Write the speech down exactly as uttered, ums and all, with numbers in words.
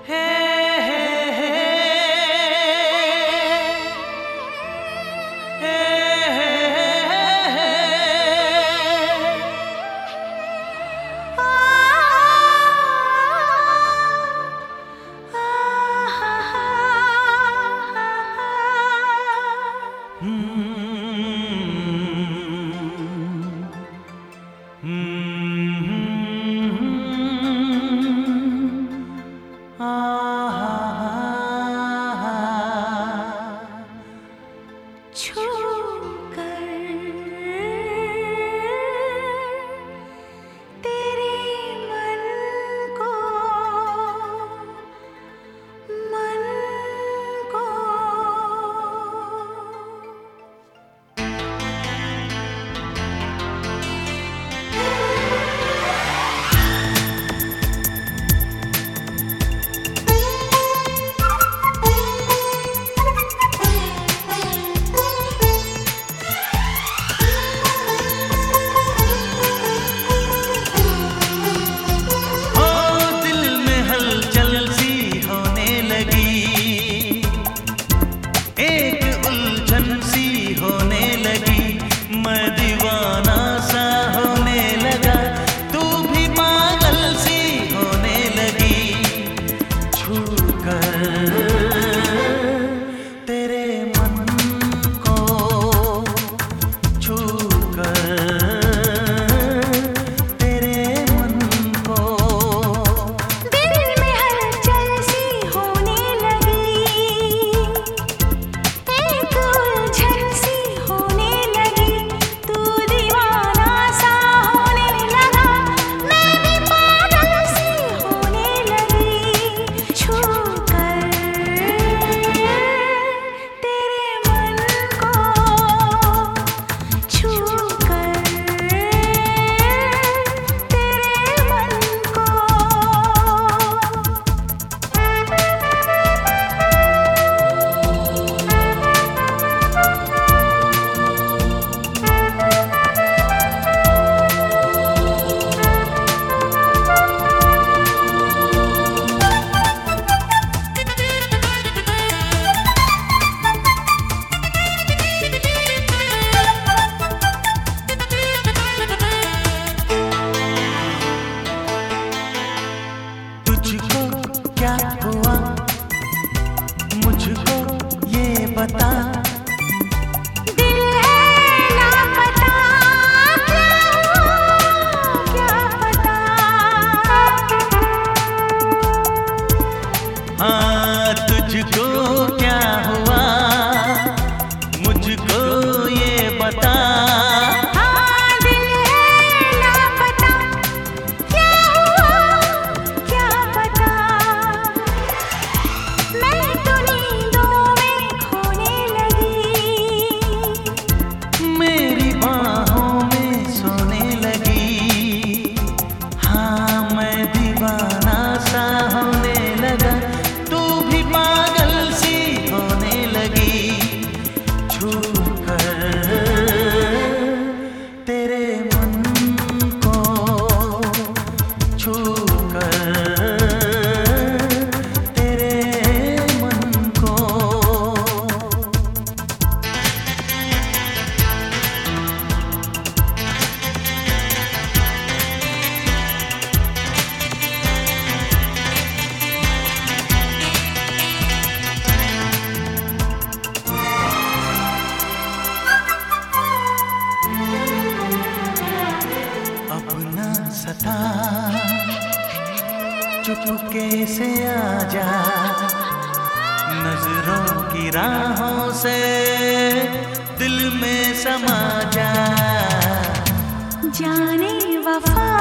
बता। दिल है लापता, क्या हुआ क्या पता। हाँ तुझको क्या हुआ मुझको ये बता। हाँ दिल है लापता, क्या हुआ क्या पता। मैं तो नींदों में खोने लगी, मेरी बाहों में सोने लगी। हाँ मैं दीवाना सा होने लगा, तू भी पागल सी होने लगी। छू कर तेरे मन को, छू कर तेरे मन को। अपना सता चुपके से आजा, नजरों की राहों से दिल में समा जा। जाने वफा